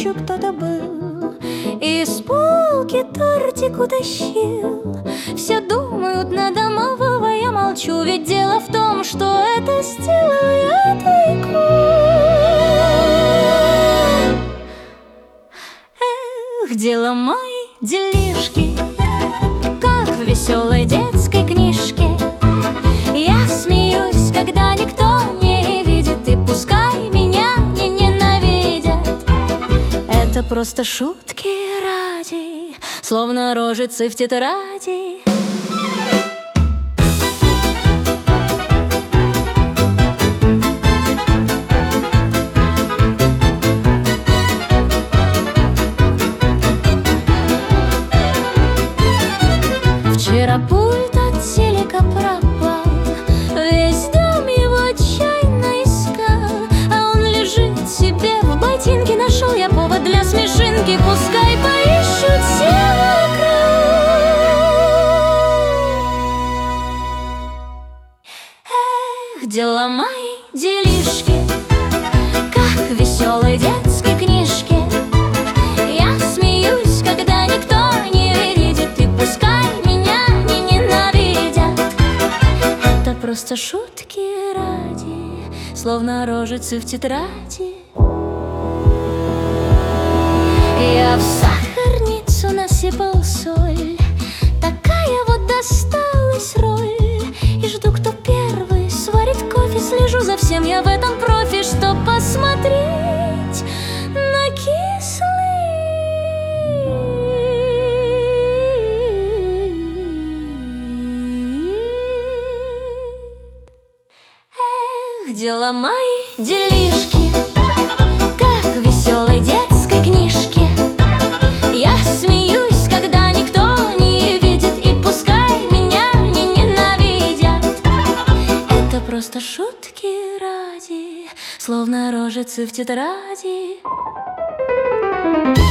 ночью кто-то был и с полки тортик утащил. Все думают на домового, я молчу, ведь дело в том, что это сделал я тайком. Эх, дело мои делишки, как в веселой детской книжке. Я смеюсь, когда никто не видит, и пускай меня не ненавидят. Это просто шутки ради, словно рожицы в тетради. Вчера пульт от телека пропал, весь дом его отчаянно искал, а он лежит себе в ботинке. Нашел я повод для смешинки, пускай поищут все вокруг. Эх, дела мои, делишки, как в веселой детской книжке. Я смеюсь, когда никто не видит, и пускай меня не ненавидят. Это просто шутки ради, словно рожицы в тетради. Я в сахарницу насыпал соль, такая вот досталась роль. И жду, кто первый сварит кофе, слежу за всем я в этом профи, чтоб посмотреть на кислый. Эх, дела мои, делишки, как в веселой детской книжке. Я смеюсь, когда никто не видит, и пускай меня не ненавидят. Это просто шутки ради, словно рожицы в тетради.